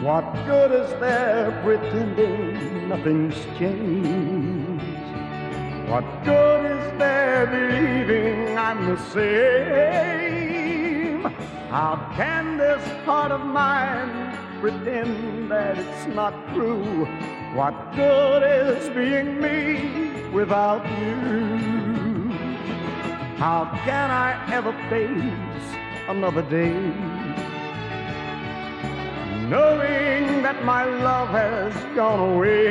What good is there pretending nothing's changed? What good is there believing I'm the same? How can this heart of mine pretend that it's not true? What good is being me without you? How can I ever face another day knowing that my love has gone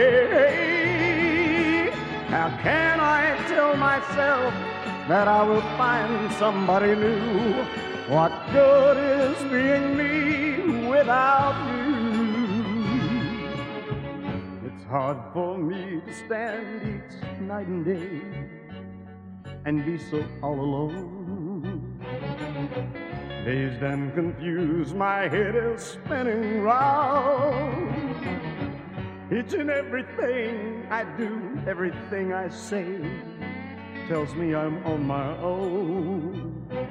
away? How can I tell myself that I will find somebody new? What good is being me without you? It's hard for me to stand each night and day and be so all alone. Dazed and confused, my head is spinning round. Each and everything I do, everything I say, tells me I'm on my own.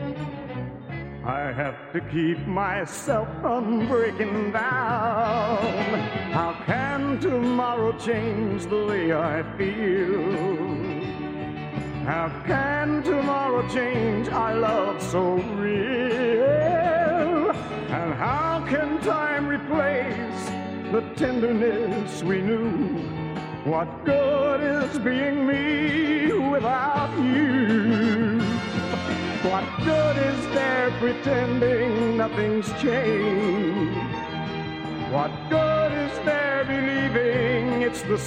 I have to keep myself from breaking down. How can tomorrow change the way I feel? How can tomorrow change our love so real? And how can time replace the tenderness we knew? What good is being me without you? What good is there pretending nothing's changed? What good is there believing it's the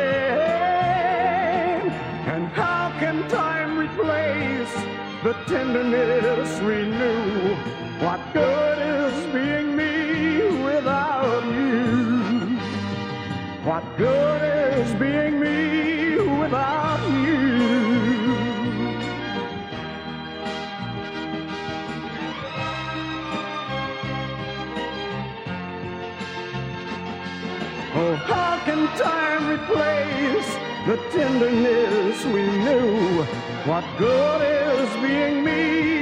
same? And how can time replace the tenderness we knew? What good is being me without you? What good is being me without you? Oh, how can time replace the tenderness we knew? What good is being me